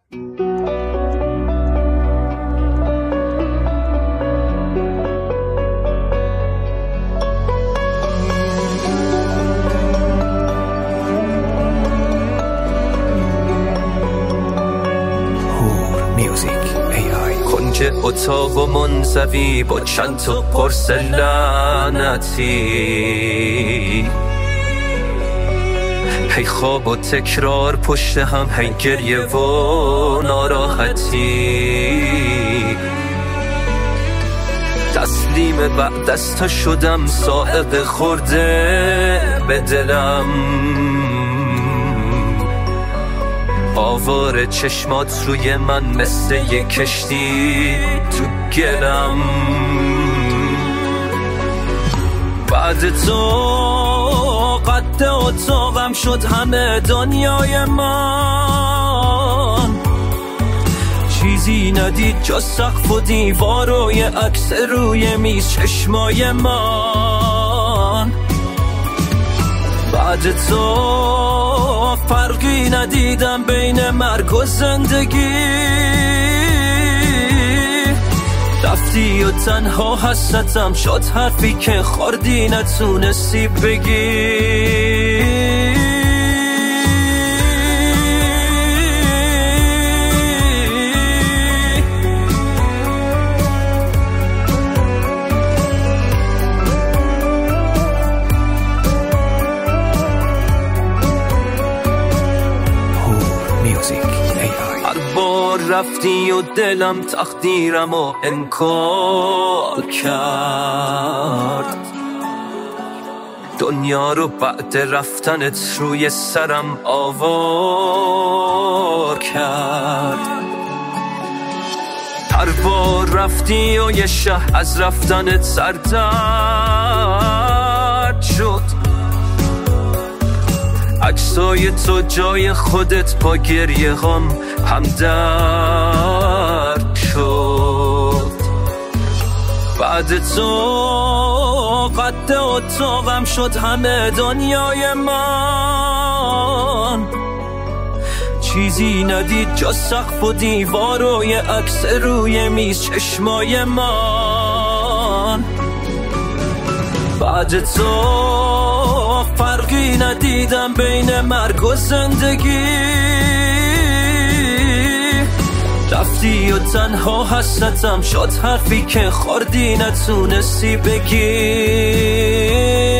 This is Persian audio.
کنج اتاق و منزوی با چند تا قرص لعنتی، هی خواب و تکرار پشت هم، هی گریه و ناراحتی. تسلیم بعد از تو شدم، صاحب خورده به دلم، آوار چشمات روی من مثل یک کشتی تو گلم. بعد تو قد اتاقم شد همه دنیای من، چیزی ندید جز سقف و دیوار و یه عکس روی میز چشمای من. بعد تو فرقی ندیدم بین مرگ و زندگی، رفتی و تنها حسرتم شد حرفی که خوردی نتونستی بگی. هر بار رفتی و دلم تقدیرم و انکار کرد، دنیا رو بعد رفتنت روی سرم آوار کرد. هر بار رفتی و یه شهر از رفتنت سردرد شد، عکسای تو جای خودت با گریه هم همدرد شد. بعد تو قد اتاقم شد همه دنیای من، چیزی ندید جز سقف و دیوار و یه عکس روی میز چشمای من. بعد تو فرقی ندیدم بین مرگ و زندگی، رفتی و تنها حسرتم شد حرفی که خوردی نتونستی بگی.